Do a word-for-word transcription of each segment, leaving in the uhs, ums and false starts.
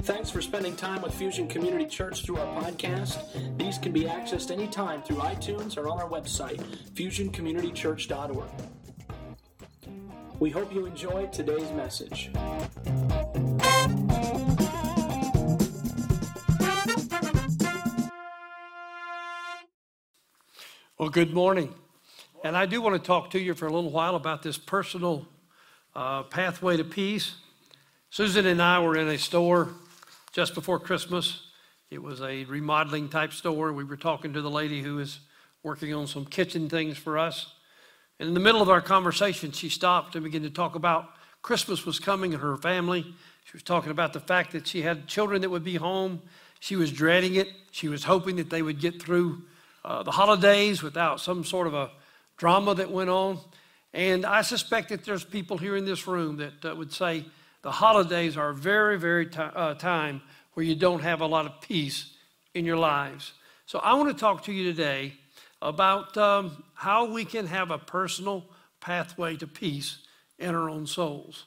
Thanks for spending time with Fusion Community Church through our podcast. These can be accessed anytime through iTunes or on our website, fusion community church dot org. We hope you enjoyed today's message. Well, good morning. And I do want to talk to you for a little while about this personal uh, pathway to peace. Susan and I were in a store just before Christmas. It was a remodeling type store. We were talking to the lady who is working on some kitchen things for us. And in the middle of our conversation, she stopped and began to talk about Christmas was coming and her family. She was talking about the fact that she had children that would be home. She was dreading it. She was hoping that they would get through uh, the holidays without some sort of a drama that went on. And I suspect that there's people here in this room that uh, would say the holidays are a very, very t- uh, time where you don't have a lot of peace in your lives. So I want to talk to you today about um, how we can have a personal pathway to peace in our own souls.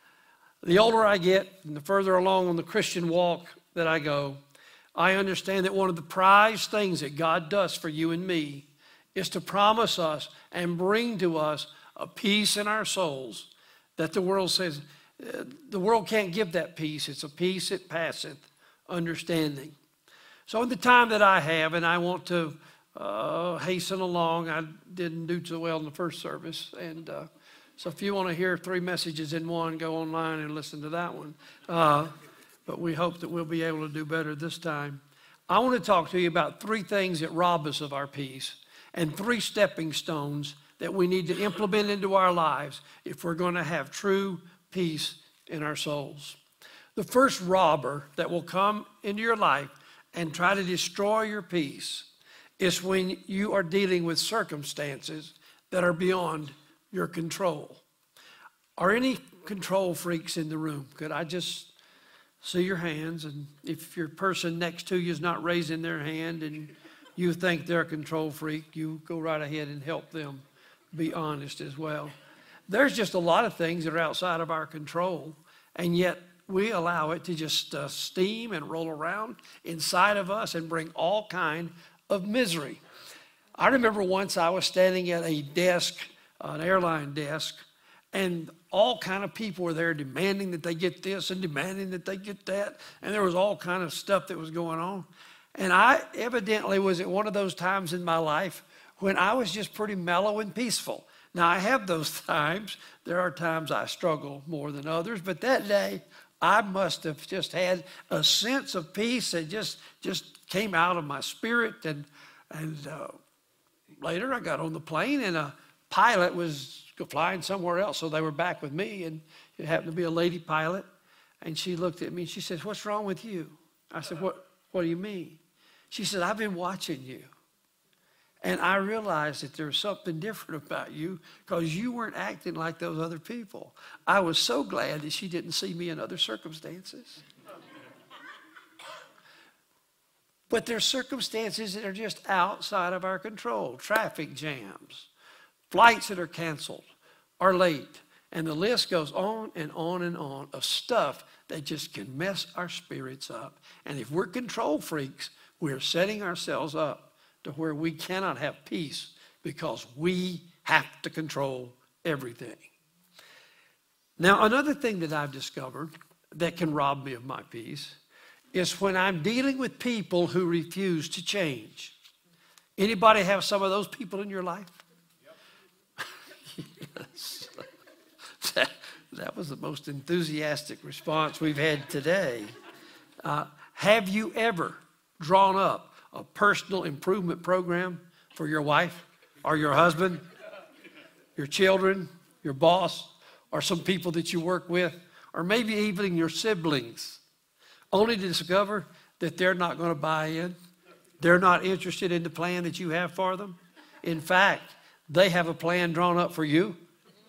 The older I get and the further along on the Christian walk that I go, I understand that one of the prized things that God does for you and me is to promise us and bring to us a peace in our souls that the world says, uh, the world can't give that peace. It's a peace that passeth understanding. So in the time that I have, and I want to uh, hasten along, I didn't do so well in the first service, and uh, so if you want to hear three messages in one, go online and listen to that one. Uh, but we hope that we'll be able to do better this time. I want to talk to you about three things that rob us of our peace and three stepping stones that we need to implement into our lives if we're going to have true peace in our souls. The first robber that will come into your life and try to destroy your peace is when you are dealing with circumstances that are beyond your control. Are any control freaks in the room? Could I just see your hands? And if your person next to you is not raising their hand and you think they're a control freak, you go right ahead and help them be honest as well. There's just a lot of things that are outside of our control, and yet we allow it to just uh, steam and roll around inside of us and bring all kind of misery. I remember once I was standing at a desk, an airline desk, and all kind of people were there demanding that they get this and demanding that they get that, and there was all kind of stuff that was going on. And I evidently was at one of those times in my life when I was just pretty mellow and peaceful. Now, I have those times. There are times I struggle more than others, but that day, I must have just had a sense of peace that just, just came out of my spirit. And, and uh, later, I got on the plane, and a pilot was flying somewhere else, so they were back with me, and it happened to be a lady pilot. And she looked at me, and she said, "What's wrong with you?" I said, "What, what do you mean?" She said, "I've been watching you. And I realized that there was something different about you because you weren't acting like those other people." I was so glad that she didn't see me in other circumstances. But there's circumstances that are just outside of our control. Traffic jams, flights that are canceled, are late. And the list goes on and on and on of stuff that just can mess our spirits up. And if we're control freaks, we're setting ourselves up to where we cannot have peace because we have to control everything. Now, another thing that I've discovered that can rob me of my peace is when I'm dealing with people who refuse to change. Anybody have some of those people in your life? Yep. Yes. that, that was the most enthusiastic response we've had today. Uh, have you ever drawn up a personal improvement program for your wife or your husband, your children, your boss, or some people that you work with, or maybe even your siblings, only to discover that they're not going to buy in? They're not interested in the plan that you have for them. In fact, they have a plan drawn up for you.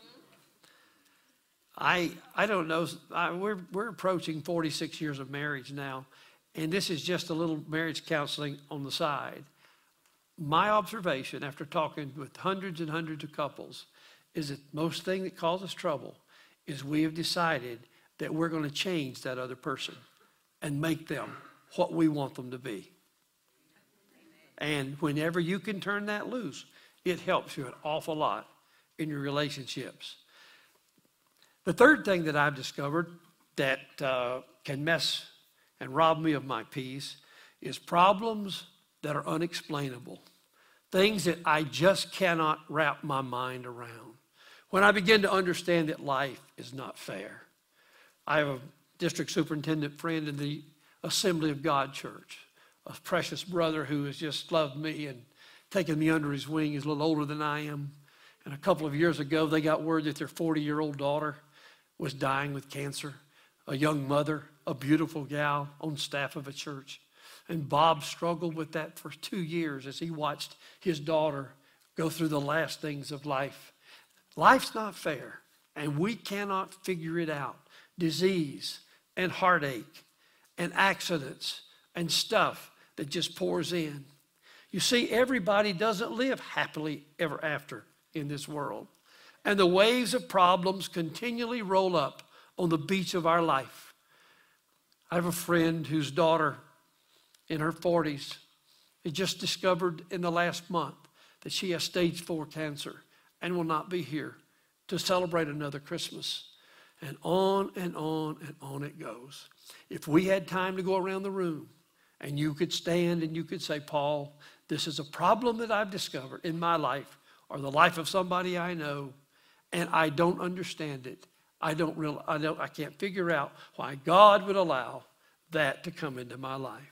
I I don't know. I, we're we're approaching forty-six years of marriage now. And this is just a little marriage counseling on the side. My observation after talking with hundreds and hundreds of couples is that most thing that causes trouble is we have decided that we're going to change that other person. and make them what we want them to be. And whenever you can turn that loose, it helps you an awful lot in your relationships. The third thing that I've discovered that uh, can mess and rob me of my peace is problems that are unexplainable. Things that I just cannot wrap my mind around. When I begin to understand that life is not fair. I have a district superintendent friend in the Assembly of God Church, a precious brother who has just loved me and taken me under his wing. He's a little older than I am. And a couple of years ago, they got word that their forty-year-old daughter was dying with cancer. A young mother, a beautiful gal on staff of a church. And Bob struggled with that for two years as he watched his daughter go through the last things of life. Life's not fair, and we cannot figure it out. Disease and heartache and accidents and stuff that just pours in. You see, everybody doesn't live happily ever after in this world. And the waves of problems continually roll up on the beach of our life. I have a friend whose daughter in her forties had just discovered in the last month that she has stage four cancer and will not be here to celebrate another Christmas. And on and on and on it goes. If we had time to go around the room and you could stand and you could say, Paul, this is a problem that I've discovered in my life or the life of somebody I know, and I don't understand it. I don't real, I don't, I can't figure out why God would allow that to come into my life.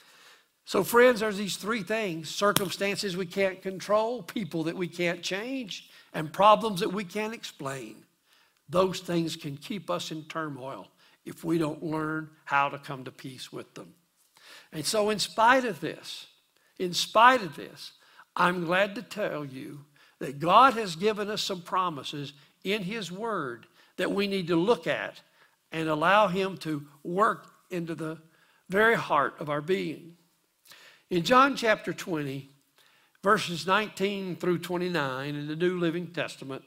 So friends, there's these three things: circumstances we can't control, people that we can't change, and problems that we can't explain. Those things can keep us in turmoil if we don't learn how to come to peace with them. And so in spite of this, in spite of this, I'm glad to tell you that God has given us some promises in His Word that we need to look at and allow Him to work into the very heart of our being. In John chapter twenty, verses nineteen through twenty-nine in the New Living Testament,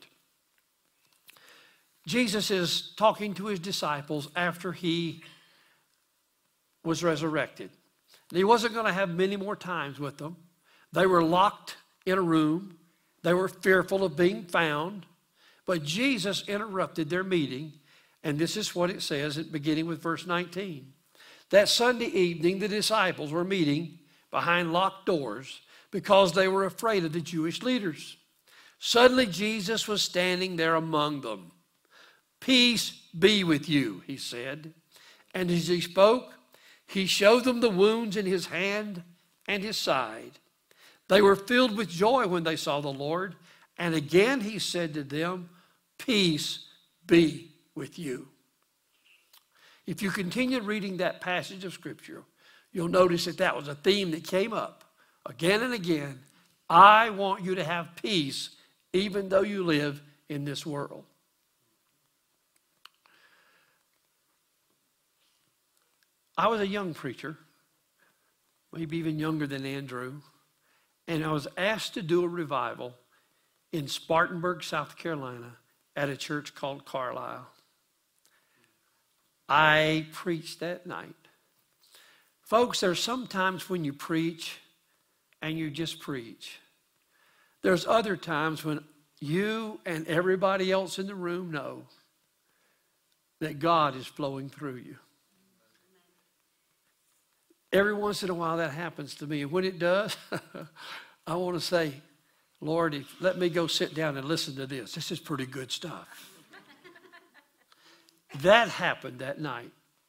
Jesus is talking to His disciples after He was resurrected. And He wasn't going to have many more times with them. They were locked in a room. They were fearful of being found. But Jesus interrupted their meeting, and this is what it says, beginning with verse nineteen. That Sunday evening, the disciples were meeting behind locked doors because they were afraid of the Jewish leaders. Suddenly, Jesus was standing there among them. Peace be with you, He said. And as He spoke, He showed them the wounds in His hand and His side. They were filled with joy when they saw the Lord. And again He said to them, peace be with you. If you continue reading that passage of Scripture, you'll notice that that was a theme that came up again and again. I want you to have peace even though you live in this world. I was a young preacher, maybe even younger than Andrew, and I was asked to do a revival in Spartanburg, South Carolina, at a church called Carlisle. I preached that night. Folks, there's sometimes when you preach and you just preach. There's other times when you and everybody else in the room know that God is flowing through you. Every once in a while that happens to me. And when it does, I want to say, Lord, if, let me go sit down and listen to this. This is pretty good stuff. That happened that night.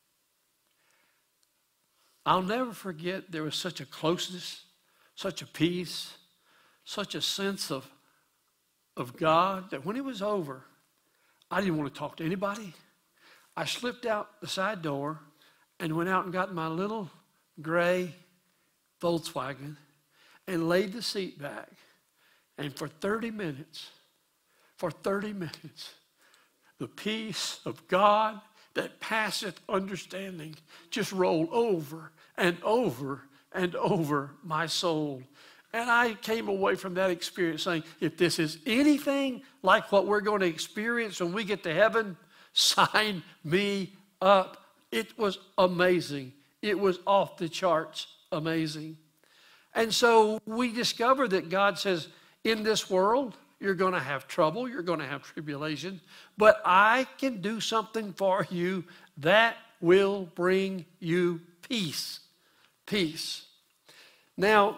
I'll never forget, there was such a closeness, such a peace, such a sense of, of God that when it was over, I didn't want to talk to anybody. I slipped out the side door and went out and got my little gray Volkswagen and laid the seat back. And for thirty minutes, for thirty minutes, the peace of God that passeth understanding just rolled over and over and over my soul. And I came away from that experience saying, if this is anything like what we're going to experience when we get to heaven, sign me up It was amazing. It was off the charts amazing. And so we discover that God says, in this world, you're going to have trouble, you're going to have tribulation, but I can do something for you that will bring you peace. Peace. Now,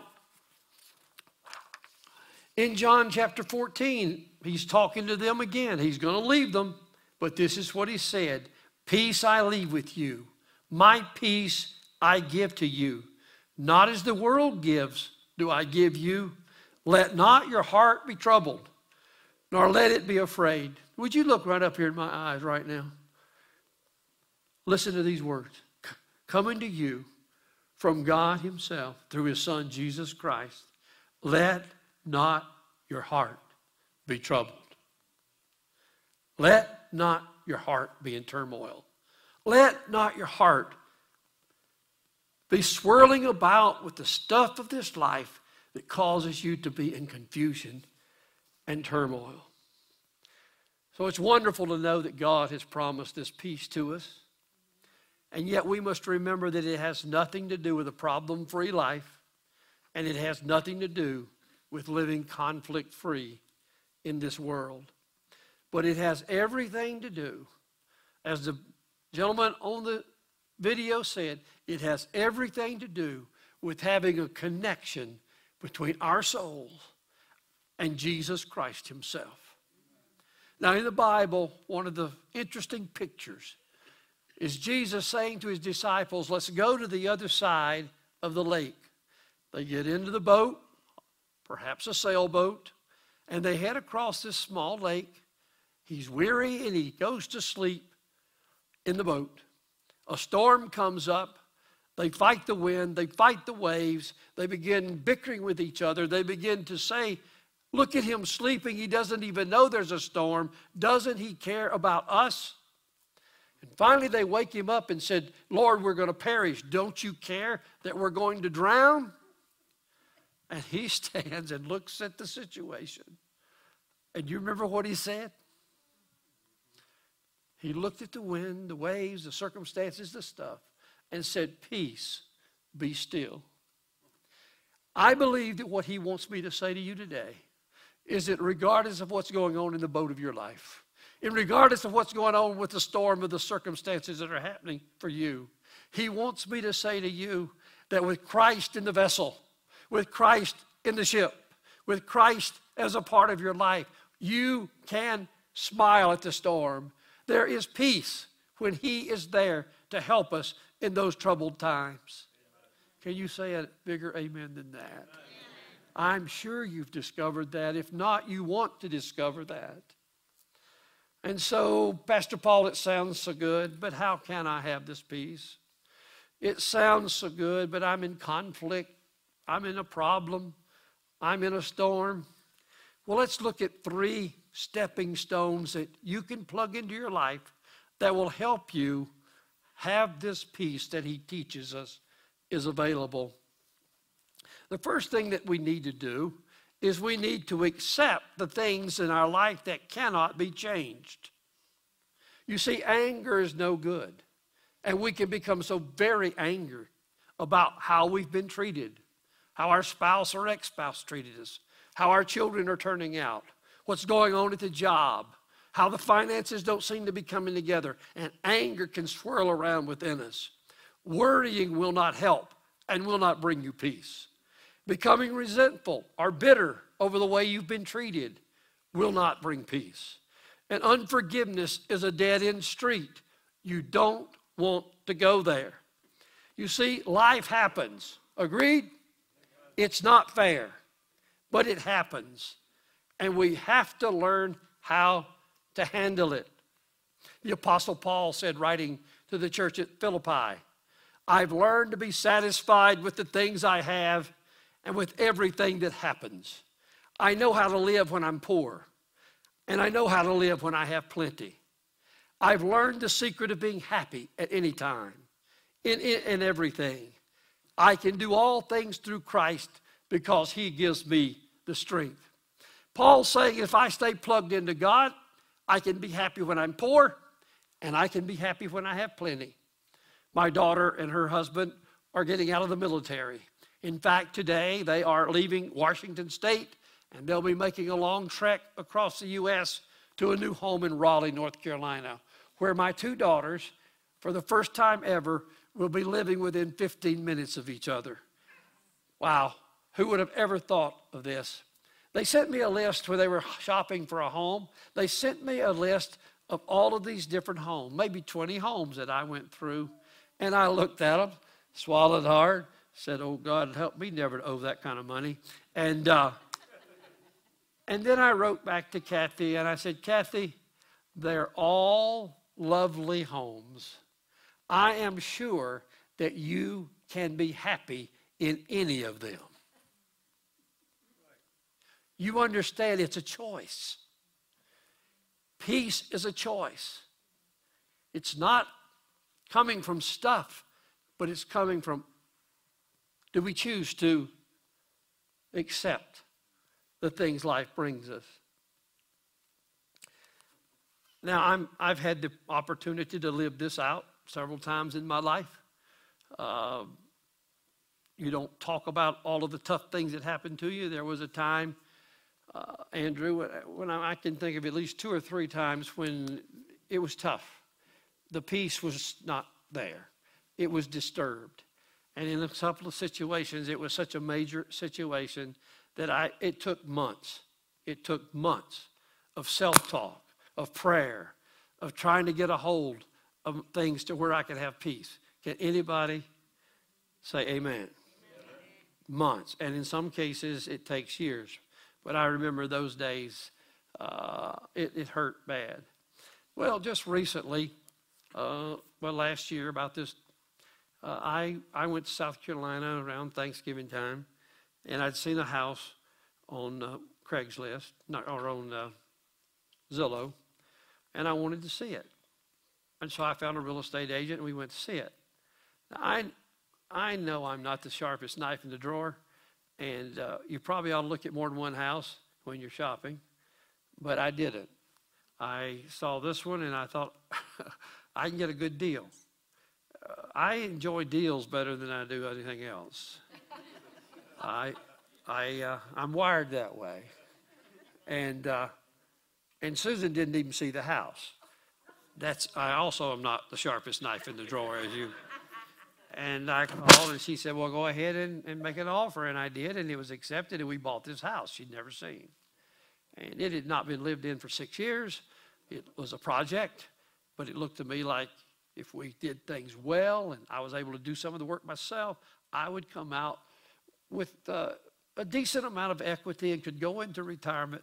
in John chapter fourteen, he's talking to them again. He's going to leave them, but this is what he said. Peace I leave with you. My peace I give to you. Not as the world gives do I give you. Let not your heart be troubled, nor let it be afraid. Would you look right up here in my eyes right now? Listen to these words. Coming to you from God himself through his Son, Jesus Christ. Let not your heart be troubled. Let not your heart be in turmoil. Let not your heart be swirling about with the stuff of this life that causes you to be in confusion and turmoil. So it's wonderful to know that God has promised this peace to us. And yet we must remember that it has nothing to do with a problem-free life, and it has nothing to do with living conflict-free in this world. But it has everything to do, as the gentleman on the video said, it has everything to do with having a connection between our souls and Jesus Christ himself. Now in the Bible, one of the interesting pictures is Jesus saying to his disciples, let's go to the other side of the lake. They get into the boat, perhaps a sailboat, and they head across this small lake. He's weary and he goes to sleep in the boat. A storm comes up. They fight the wind. They fight the waves. They begin bickering with each other. They begin to say, look at him sleeping. He doesn't even know there's a storm. Doesn't he care about us? And finally they wake him up and said, Lord, we're going to perish. Don't you care that we're going to drown? And he stands and looks at the situation. And you remember what he said? He looked at the wind, the waves, the circumstances, the stuff, and said, peace, be still. I believe that what he wants me to say to you today is that regardless of what's going on in the boat of your life, and regardless of what's going on with the storm of the circumstances that are happening for you, he wants me to say to you that with Christ in the vessel, with Christ in the ship, with Christ as a part of your life, you can smile at the storm. There is peace when he is there to help us in those troubled times. Can you say a bigger amen than that? Amen. I'm sure you've discovered that. If not, you want to discover that. And so, Pastor Paul, it sounds so good, but how can I have this peace? It sounds so good, but I'm in conflict. I'm in a problem. I'm in a storm. Well, let's look at three stepping stones that you can plug into your life that will help you have this peace that he teaches us is available. The first thing that we need to do is we need to accept the things in our life that cannot be changed. You see, anger is no good. And we can become so very angry about how we've been treated, how our spouse or ex-spouse treated us, how our children are turning out, what's going on at the job, how the finances don't seem to be coming together, and anger can swirl around within us. Worrying will not help and will not bring you peace. Becoming resentful or bitter over the way you've been treated will not bring peace. And unforgiveness is a dead-end street. You don't want to go there. You see, life happens. Agreed? It's not fair, but it happens. And we have to learn how to handle it. The Apostle Paul said, writing to the church at Philippi, I've learned to be satisfied with the things I have and with everything that happens. I know how to live when I'm poor, and I know how to live when I have plenty. I've learned the secret of being happy at any time, in, in, in everything. I can do all things through Christ because he gives me the strength. Paul's saying if I stay plugged into God, I can be happy when I'm poor, and I can be happy when I have plenty. My daughter and her husband are getting out of the military. In fact, today they are leaving Washington State, and they'll be making a long trek across the U S to a new home in Raleigh, North Carolina, where my two daughters, for the first time ever, will be living within fifteen minutes of each other. Wow, who would have ever thought of this? They sent me a list where they were shopping for a home. They sent me a list of all of these different homes, maybe twenty homes that I went through. And I looked at them, swallowed hard, said, oh, God, help me never to owe that kind of money. And, uh, and then I wrote back to Kathy, and I said, Kathy, they're all lovely homes. I am sure that you can be happy in any of them. You understand it's a choice. Peace is a choice. It's not coming from stuff, but it's coming from, do we choose to accept the things life brings us? Now, I'm, I've had the opportunity to live this out several times in my life. Uh, you don't talk about all of the tough things that happened to you. There was a time, uh, Andrew, when I, I can think of at least two or three times when it was tough. The peace was not there. It was disturbed. And in a couple of situations, it was such a major situation that I, it took months. It took months of self-talk, of prayer, of trying to get a hold of things to where I could have peace. Can anybody say amen? Amen? Months. And in some cases, it takes years. But I remember those days, uh, it, it hurt bad. Well, just recently, uh, well, last year about this, uh, I, I went to South Carolina around Thanksgiving time, and I'd seen a house on uh, Craigslist, not, or on uh, Zillow, and I wanted to see it. And so I found a real estate agent, and we went to see it. Now, I, I know I'm not the sharpest knife in the drawer, and uh, you probably ought to look at more than one house when you're shopping, but I didn't. I saw this one, and I thought, I can get a good deal. Uh, I enjoy deals better than I do anything else. I, I, uh, I'm wired that way. And, uh, and Susan didn't even see the house. That's, I also am not the sharpest knife in the drawer as you. And I called, and she said, well, go ahead and, and make an offer. And I did, and it was accepted, and we bought this house she'd never seen. And it had not been lived in for six years. It was a project, but it looked to me like if we did things well and I was able to do some of the work myself, I would come out with uh, a decent amount of equity and could go into retirement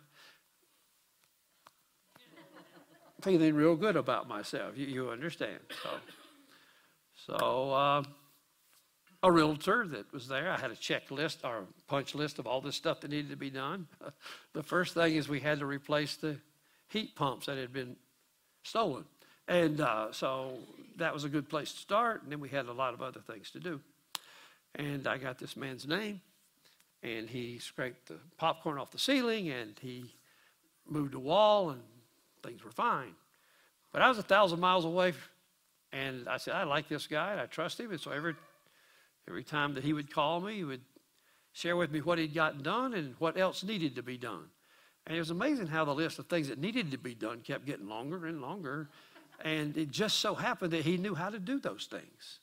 feeling real good about myself. You, you understand. So, so uh, a realtor that was there, I had a checklist or a punch list of all this stuff that needed to be done. Uh, the first thing is we had to replace the heat pumps that had been stolen. And uh, so that was a good place to start. And then we had a lot of other things to do. And I got this man's name, and he scraped the popcorn off the ceiling, and he moved a wall, and things were fine. But I was a thousand miles away, and I said, I like this guy, and I trust him. And so every, every time that he would call me, he would share with me what he'd gotten done and what else needed to be done. And it was amazing how the list of things that needed to be done kept getting longer and longer. And it just so happened that he knew how to do those things.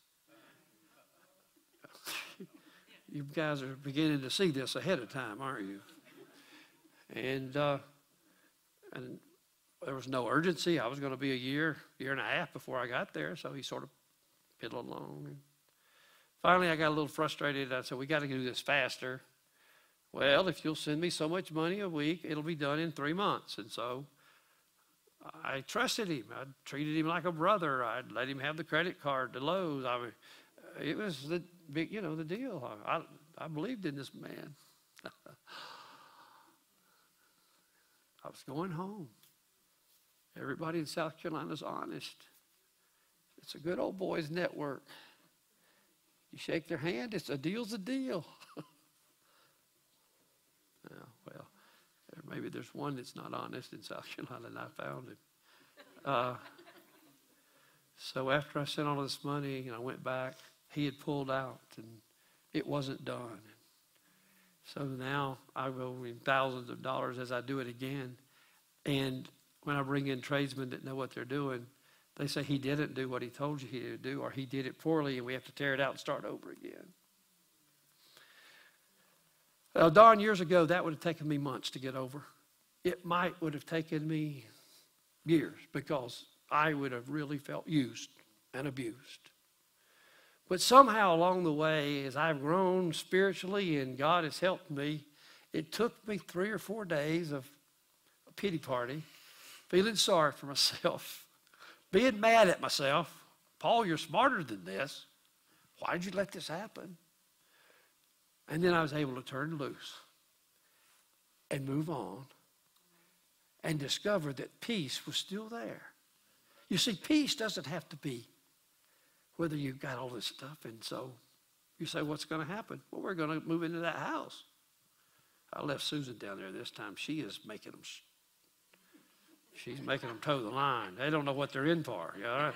You guys are beginning to see this ahead of time, aren't you? And, uh, and there was no urgency. I was going to be a year, year and a half before I got there. So he sort of piddled along. And finally, I got a little frustrated. I said, we got to do this faster. Well, if you'll send me so much money a week, it'll be done in three months. And so I trusted him. I treated him like a brother. I'd let him have the credit card to Lowe's. I mean, it was the big, you know, the deal. I, I believed in this man. I was going home. Everybody in South Carolina's honest. It's a good old boys network. You shake their hand, it's a deal's a deal. Yeah, well, maybe there's one that's not honest in South Carolina, and I found him. Uh, So after I sent all this money and I went back, he had pulled out and it wasn't done. So now I owe him thousands of dollars as I do it again. And when I bring in tradesmen that know what they're doing, they say he didn't do what he told you he would do, or he did it poorly and we have to tear it out and start over again. Well, darn, years ago, that would have taken me months to get over. It might would have taken me years because I would have really felt used and abused. But somehow along the way, as I've grown spiritually and God has helped me, it took me three or four days of a pity party, feeling sorry for myself, being mad at myself. Paul, you're smarter than this. Why did you let this happen? And then I was able to turn loose and move on and discover that peace was still there. You see, peace doesn't have to be whether you've got all this stuff. And so you say, what's going to happen? Well, we're going to move into that house. I left Susan down there this time. She is making them, she's making them toe the line. They don't know what they're in for. You all right?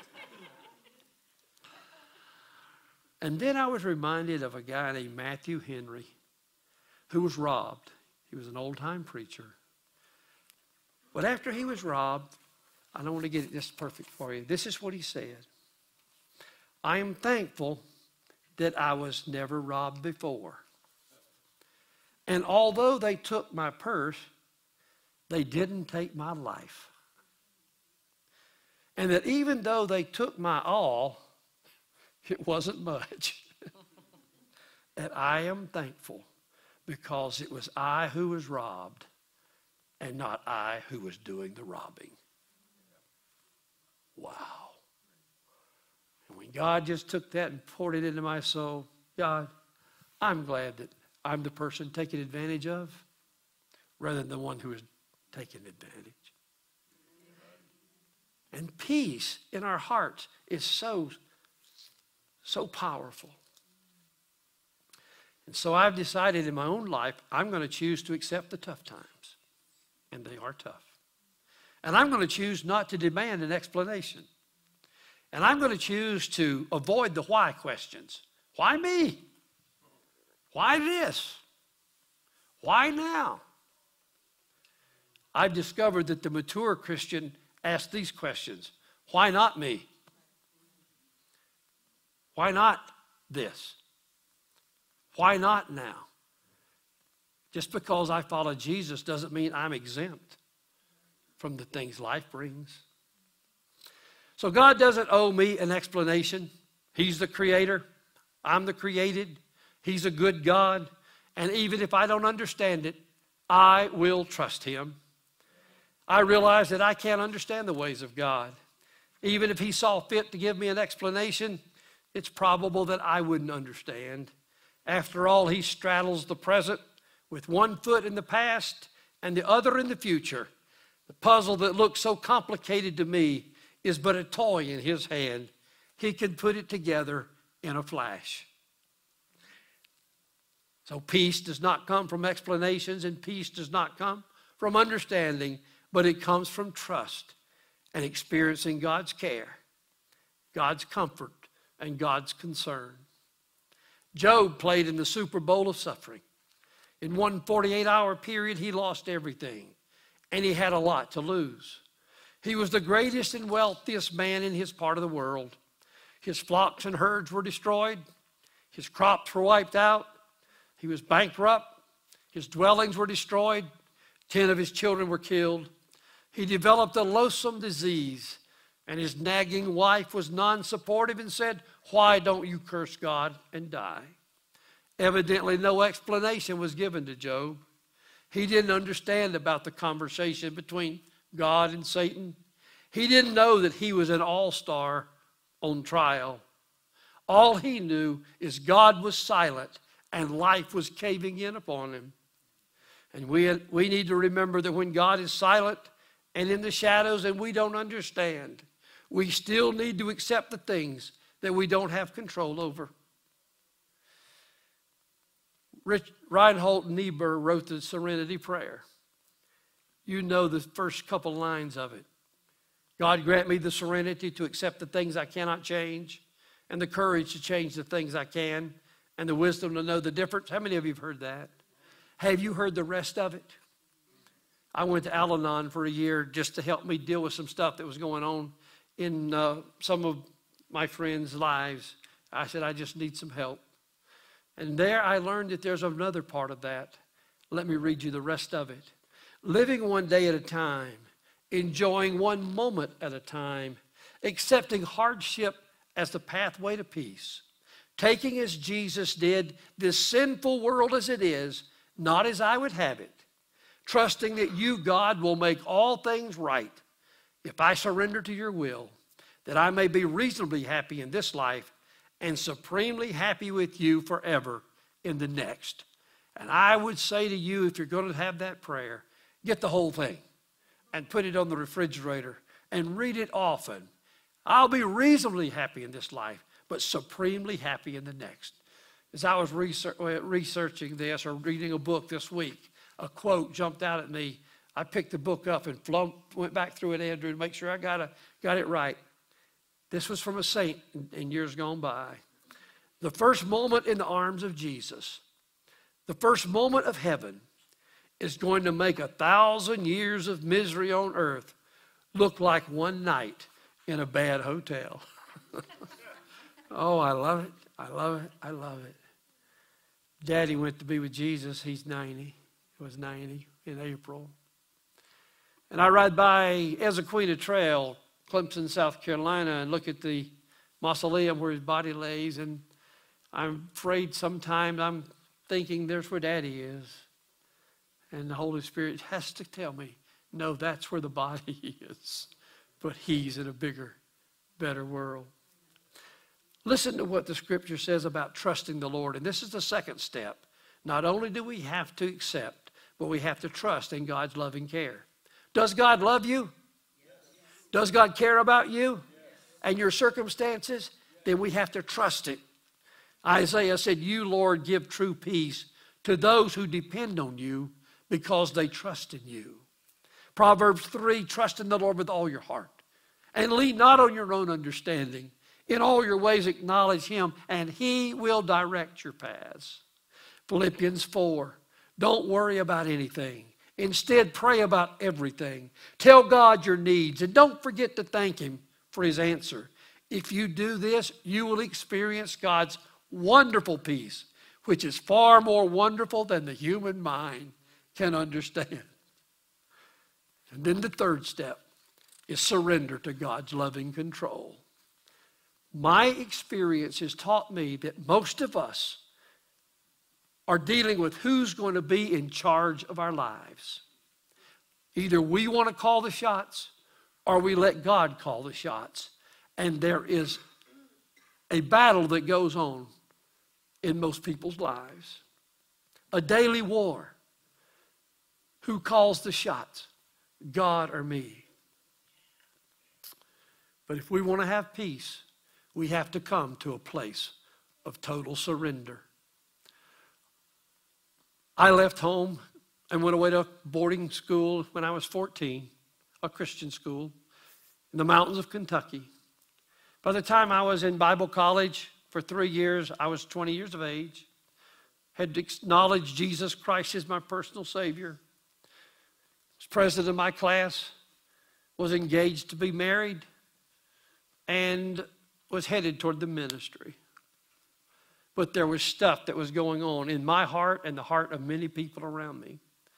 And then I was reminded of a guy named Matthew Henry who was robbed. He was an old-time preacher. But after he was robbed, I don't want to get it just perfect for you. This is what he said. I am thankful that I was never robbed before. And although they took my purse, they didn't take my life. And that even though they took my all, it wasn't much. And I am thankful because it was I who was robbed and not I who was doing the robbing. Wow. And when God just took that and poured it into my soul, God, I'm glad that I'm the person taken advantage of rather than the one who is taking advantage. And peace in our hearts is so So powerful. And so I've decided in my own life, I'm going to choose to accept the tough times. And they are tough. And I'm going to choose not to demand an explanation. And I'm going to choose to avoid the why questions. Why me? Why this? Why now? I've discovered that the mature Christian asks these questions. Why not me? Why not this? Why not now? Just because I follow Jesus doesn't mean I'm exempt from the things life brings. So God doesn't owe me an explanation. He's the creator. I'm the created. He's a good God. And even if I don't understand it, I will trust him. I realize that I can't understand the ways of God. Even if he saw fit to give me an explanation, it's probable that I wouldn't understand. After all, he straddles the present with one foot in the past and the other in the future. The puzzle that looks so complicated to me is but a toy in his hand. He can put it together in a flash. So peace does not come from explanations, and peace does not come from understanding, but it comes from trust and experiencing God's care, God's comfort, and God's concern. Job played in the Super Bowl of suffering. In one forty-eight hour period, he lost everything, and he had a lot to lose. He was the greatest and wealthiest man in his part of the world. His flocks and herds were destroyed. His crops were wiped out. He was bankrupt. His dwellings were destroyed. Ten of his children were killed. He developed a loathsome disease, and his nagging wife was non-supportive and said, "Why don't you curse God and die?" Evidently, no explanation was given to Job. He didn't understand about the conversation between God and Satan. He didn't know that he was an all-star on trial. All he knew is God was silent and life was caving in upon him. And we, we need to remember that when God is silent and in the shadows and we don't understand, we still need to accept the things that we don't have control over. Rich, Reinhold Niebuhr wrote the Serenity Prayer. You know the first couple lines of it. God grant me the serenity to accept the things I cannot change, and the courage to change the things I can, and the wisdom to know the difference. How many of you have heard that? Have you heard the rest of it? I went to Al-Anon for a year just to help me deal with some stuff that was going on in uh, some of my friends' lives. I said, I just need some help. And there I learned that there's another part of that. Let me read you the rest of it. Living one day at a time, enjoying one moment at a time, accepting hardship as the pathway to peace, taking as Jesus did this sinful world as it is, not as I would have it, trusting that you, God, will make all things right if I surrender to your will, that I may be reasonably happy in this life and supremely happy with you forever in the next. And I would say to you, if you're going to have that prayer, get the whole thing and put it on the refrigerator and read it often. I'll be reasonably happy in this life, but supremely happy in the next. As I was research, researching this or reading a book this week, a quote jumped out at me. I picked the book up and flung, went back through it, Andrew, to make sure I got, a, got it right. This was from a saint in years gone by. The first moment in the arms of Jesus, the first moment of heaven, is going to make a thousand years of misery on earth look like one night in a bad hotel. Oh, I love it. I love it. I love it. Daddy went to be with Jesus. He's ninety. He was ninety in April. And I ride by Ezequiel Trail, Clemson, South Carolina, and look at the mausoleum where his body lays, and I'm afraid sometimes I'm thinking there's where Daddy is. And the Holy Spirit has to tell me, no, that's where the body is. But he's in a bigger, better world. Listen to what the scripture says about trusting the Lord. And this is the second step. Not only do we have to accept, but we have to trust in God's loving care. Does God love you? Yes. Does God care about you? Yes. And your circumstances? Yes. Then we have to trust it. Isaiah said, you, Lord, give true peace to those who depend on you because they trust in you. Proverbs three, trust in the Lord with all your heart and lean not on your own understanding. In all your ways acknowledge him, and he will direct your paths. Philippians four, don't worry about anything. Instead, pray about everything. Tell God your needs, and don't forget to thank him for his answer. If you do this, you will experience God's wonderful peace, which is far more wonderful than the human mind can understand. And then the third step is surrender to God's loving control. My experience has taught me that most of us are dealing with who's going to be in charge of our lives. Either we want to call the shots or we let God call the shots. And there is a battle that goes on in most people's lives. A daily war. Who calls the shots? God or me? But if we want to have peace, we have to come to a place of total surrender. I left home and went away to boarding school when I was fourteen, a Christian school in the mountains of Kentucky. By the time I was in Bible college for three years, I was twenty years of age, had acknowledged Jesus Christ as my personal Savior, was president of my class, was engaged to be married, and was headed toward the ministry. But there was stuff that was going on in my heart and the heart of many people around me.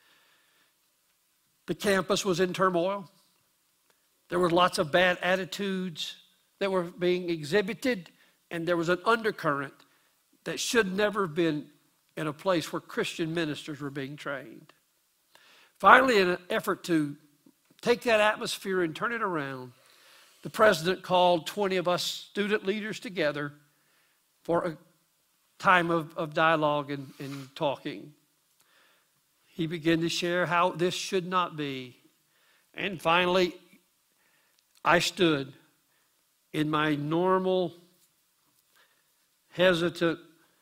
The campus was in turmoil. There were lots of bad attitudes that were being exhibited, and there was an undercurrent that should never have been in a place where Christian ministers were being trained. Finally, in an effort to take that atmosphere and turn it around, the president called twenty of us student leaders together for a time of, of dialogue and, and talking. He began to share how this should not be. And finally, I stood in my normal, hesitant,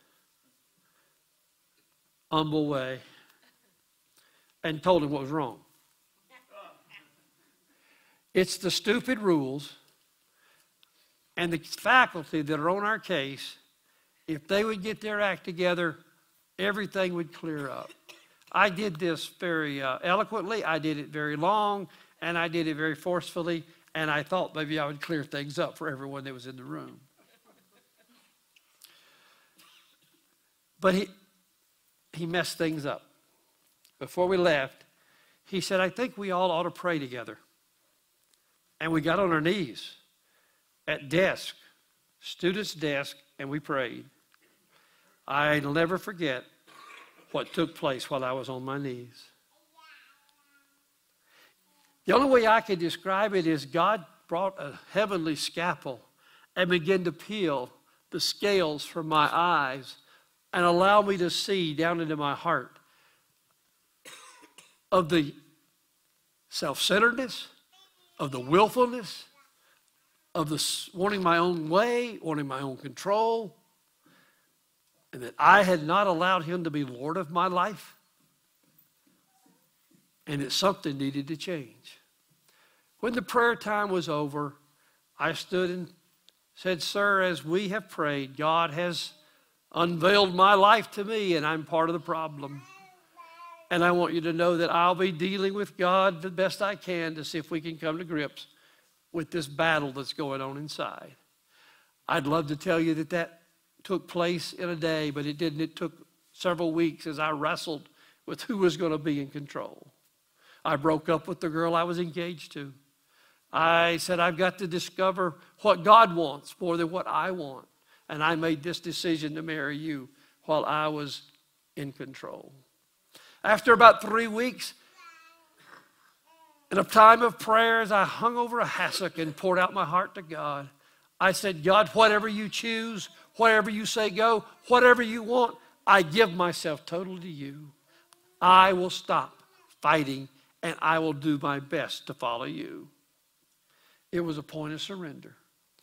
humble way and told him what was wrong. It's the stupid rules and the faculty that are on our case. If they would get their act together, everything would clear up. I did this very uh, eloquently, I did it very long, and I did it very forcefully, and I thought maybe I would clear things up for everyone that was in the room. But he, he messed things up. Before we left, he said, I think we all ought to pray together. And we got on our knees at desk, student's desk, and we prayed. I'll never forget what took place while I was on my knees. The only way I can describe it is God brought a heavenly scalpel and began to peel the scales from my eyes and allow me to see down into my heart of the self-centeredness, of the willfulness, of the wanting my own way, wanting my own control, and that I had not allowed him to be Lord of my life, and that something needed to change. When the prayer time was over, I stood and said, Sir, as we have prayed, God has unveiled my life to me, and I'm part of the problem. And I want you to know that I'll be dealing with God the best I can to see if we can come to grips with this battle that's going on inside. I'd love to tell you that that took place in a day, but it didn't. It took several weeks as I wrestled with who was going to be in control. I broke up with the girl I was engaged to. I said, I've got to discover what God wants more than what I want. And I made this decision to marry you while I was in control. After about three weeks, in a time of prayer, as I hung over a hassock and poured out my heart to God, I said, God, whatever you choose, wherever you say go, whatever you want, I give myself totally to you. I will stop fighting and I will do my best to follow you. It was a point of surrender.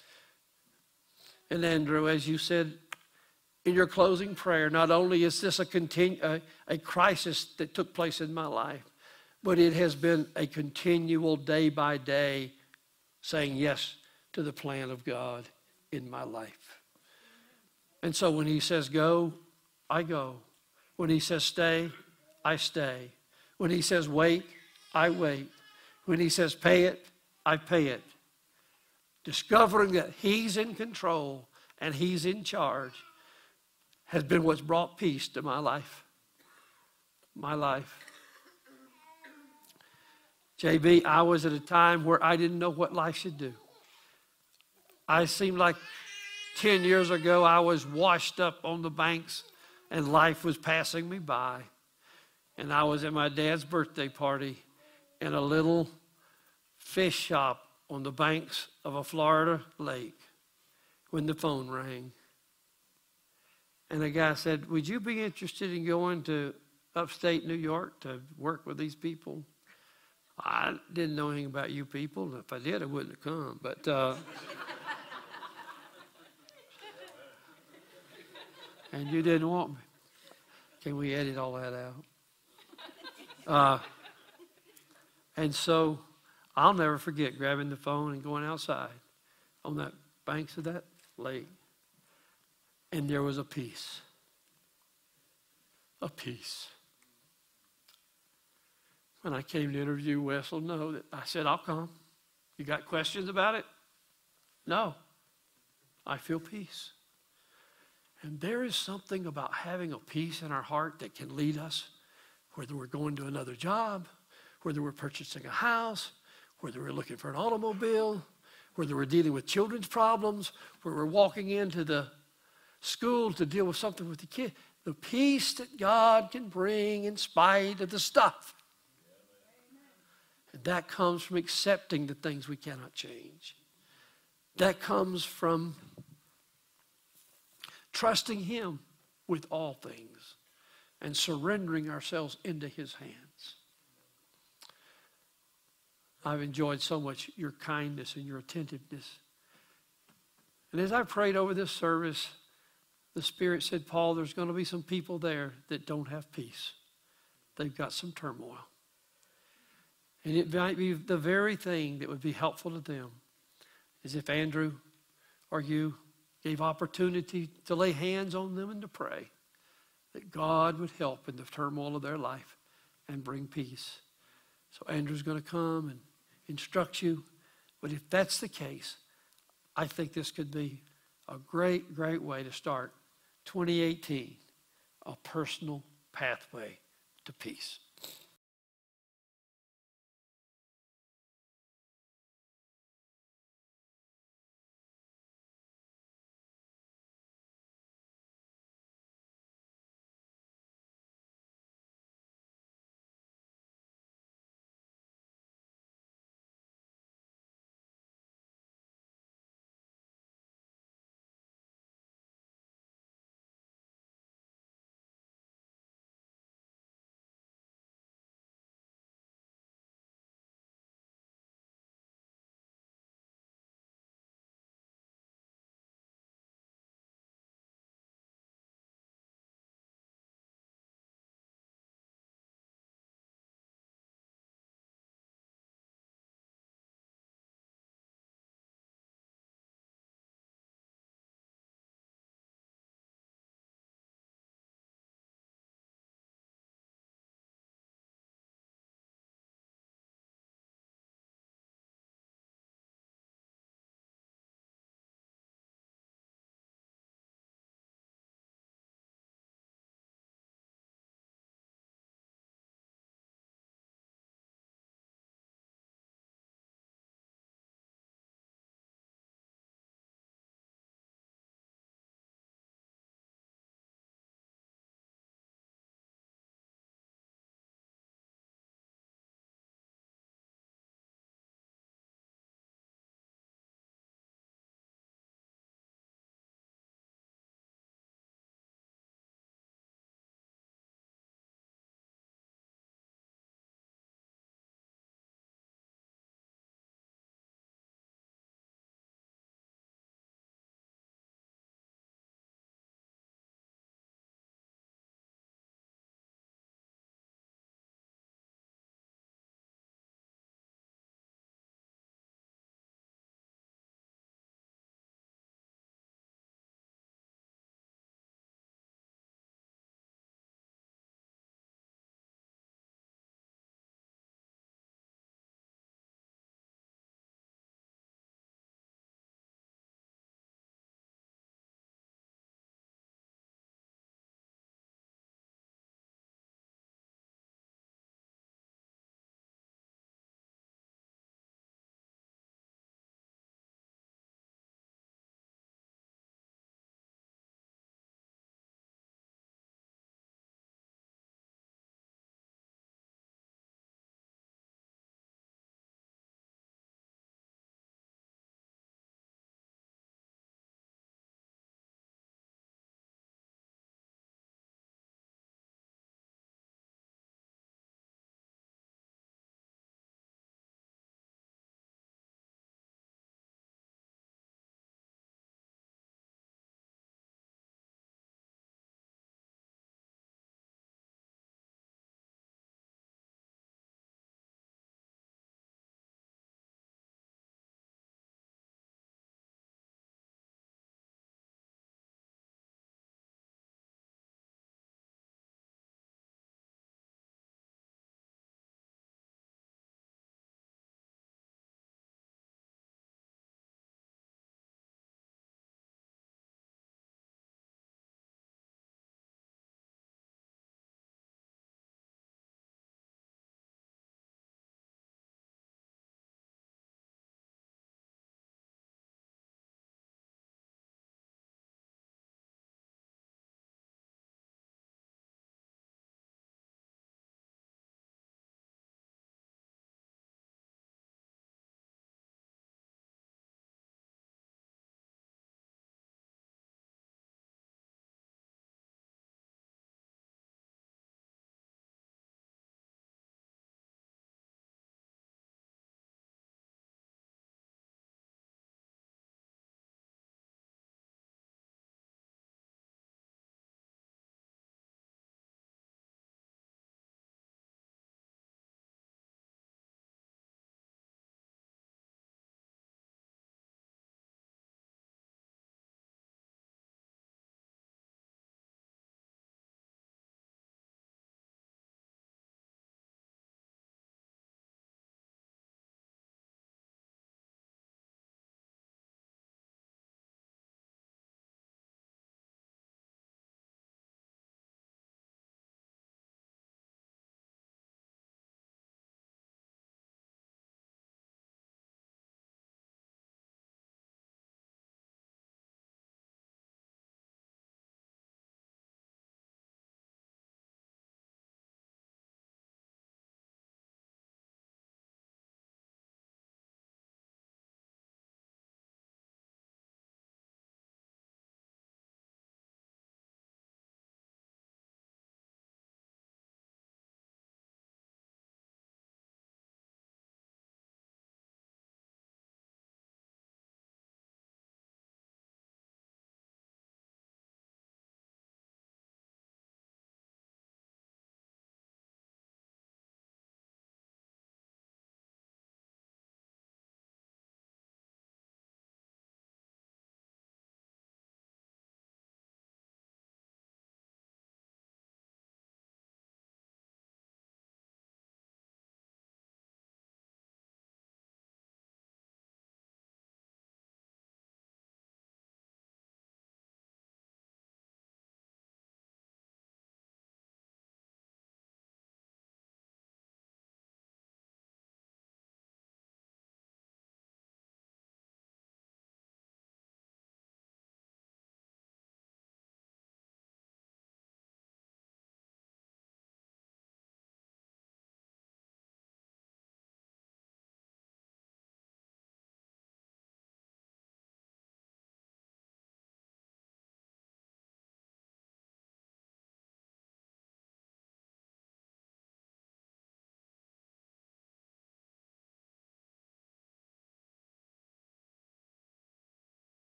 And Andrew, as you said in your closing prayer, not only is this a, continu- a, a crisis that took place in my life, but it has been a continual day by day saying yes to the plan of God in my life. And so when he says go, I go. When he says stay, I stay. When he says wait, I wait. When he says pay it, I pay it. Discovering that he's in control and he's in charge has been what's brought peace to my life. My life. J B, I was at a time where I didn't know what life should do. I seemed like ten years ago I was washed up on the banks and life was passing me by. And I was at my dad's birthday party in a little fish shop on the banks of a Florida lake when the phone rang. And the guy said, would you be interested in going to upstate New York to work with these people? I didn't know anything about you people. If I did, I wouldn't have come. But uh, and you didn't want me. Can we edit all that out? Uh, and so I'll never forget grabbing the phone and going outside on that banks of that lake. And there was a peace. A peace. When I came to interview Wes, will know that I said, I'll come. You got questions about it? No. I feel peace. And there is something about having a peace in our heart that can lead us, whether we're going to another job, whether we're purchasing a house, whether we're looking for an automobile, whether we're dealing with children's problems, where we're walking into the school to deal with something with the kid. The peace that God can bring in spite of the stuff. And that comes from accepting the things we cannot change. That comes from trusting him with all things and surrendering ourselves into his hands. I've enjoyed so much your kindness and your attentiveness. And as I prayed over this service, the Spirit said, Paul, there's going to be some people there that don't have peace. They've got some turmoil. And it might be the very thing that would be helpful to them is if Andrew or you gave opportunity to lay hands on them and to pray that God would help in the turmoil of their life and bring peace. So Andrew's going to come and instruct you. But if that's the case, I think this could be a great, great way to start twenty eighteen, a personal pathway to peace.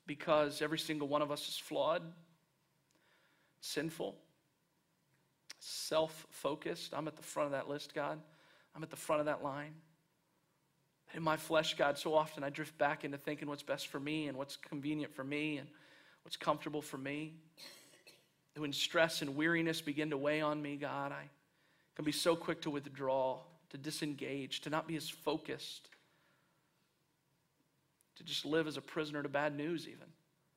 because every single one of us is flawed, sinful, self-focused. I'm at the front of that list, God. I'm at the front of that line. In my flesh, God, so often I drift back into thinking what's best for me and what's convenient for me and what's comfortable for me. When stress and weariness begin to weigh on me, God, I can be so quick to withdraw, to disengage, to not be as focused, to just live as a prisoner to bad news even.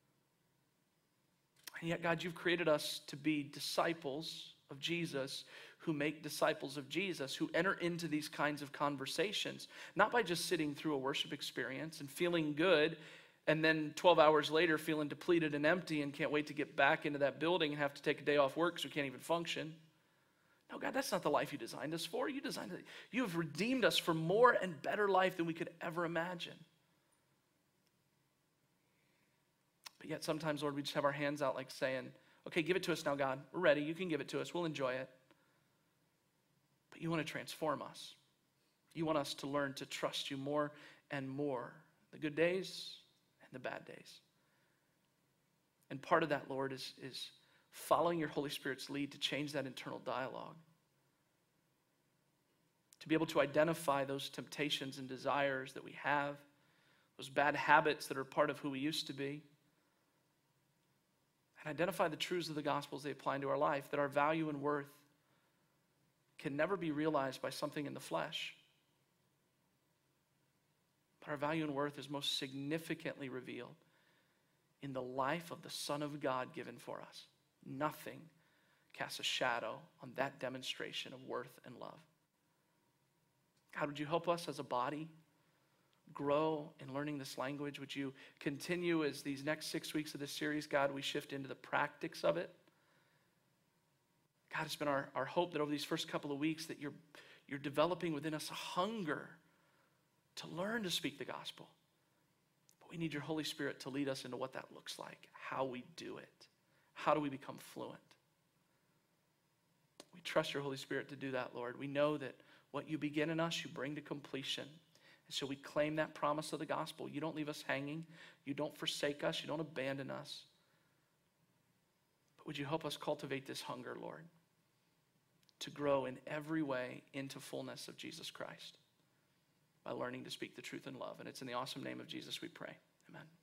And yet, God, you've created us to be disciples of Jesus, who make disciples of Jesus, who enter into these kinds of conversations, not by just sitting through a worship experience and feeling good, and then twelve hours later feeling depleted and empty and can't wait to get back into that building and have to take a day off work because we can't even function. No, God, that's not the life you designed us for. You designed it. You have redeemed us for more and better life than we could ever imagine. But yet sometimes, Lord, we just have our hands out like saying, okay, give it to us now, God. We're ready. You can give it to us. We'll enjoy it. But you want to transform us. You want us to learn to trust you more and more. The good days and the bad days. And part of that, Lord, is, is following your Holy Spirit's lead to change that internal dialogue. To be able to identify those temptations and desires that we have, those bad habits that are part of who we used to be. And identify the truths of the gospel as they apply into our life, that our value and worth can never be realized by something in the flesh. But our value and worth is most significantly revealed in the life of the Son of God given for us. Nothing casts a shadow on that demonstration of worth and love. God, would you help us as a body grow in learning this language? Would you continue as these next six weeks of this series, God, we shift into the practice of it? God, it's been our, our hope that over these first couple of weeks that you're, you're developing within us a hunger to learn to speak the gospel. But we need your Holy Spirit to lead us into what that looks like, how we do it. How do we become fluent? We trust your Holy Spirit to do that, Lord. We know that what you begin in us, you bring to completion. And so we claim that promise of the gospel. You don't leave us hanging. You don't forsake us. You don't abandon us. But would you help us cultivate this hunger, Lord, to grow in every way into fullness of Jesus Christ by learning to speak the truth in love. And it's in the awesome name of Jesus we pray. Amen.